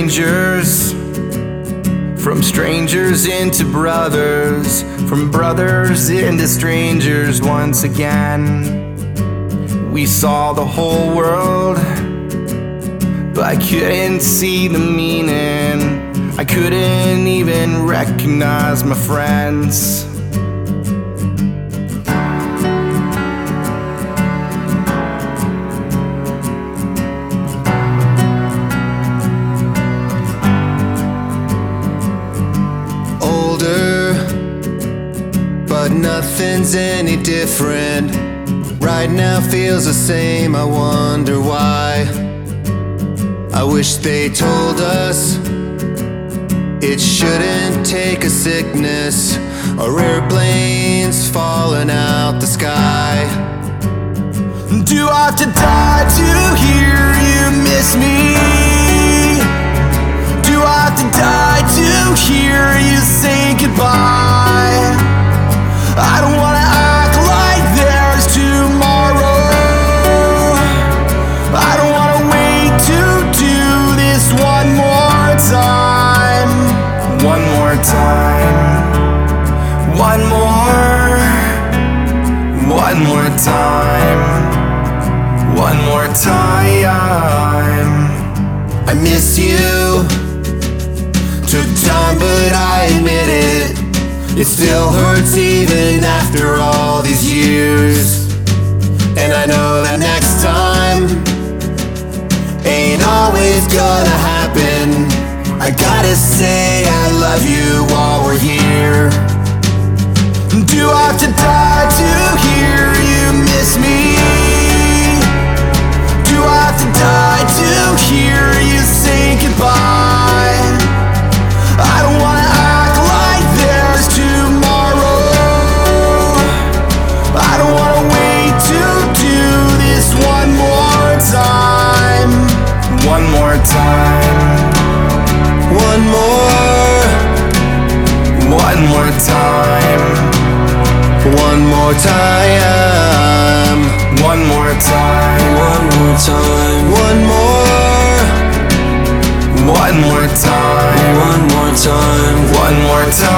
strangers, from strangers into brothers, from brothers into strangers once again. We saw the whole world, but I couldn't see the meaning. I couldn't even recognize my friends. Older, but nothing's any different. Right now feels the same, I wonder why. I wish they told us it shouldn't take a sickness or airplanes falling out the sky. Do I have to die to hear you miss me? Do I have to die to hear you say goodbye? I don't wanna act like there's tomorrow. I don't wanna wait to do this one more time. One more time. One more. One more time. One more time. I miss you. Took time, but I admit it. It still hurts even after all these years. And I know that next time ain't always gonna happen. I gotta say I love you while we're here. Do I have to die to hear you miss me? Do I have to die to hear you say goodbye? I don't wanna act like there's tomorrow. I don't wanna wait to do this one more time. One more time. One more. One more time. One more time. One more time. One more time. One more. One more time. One more time. One more time.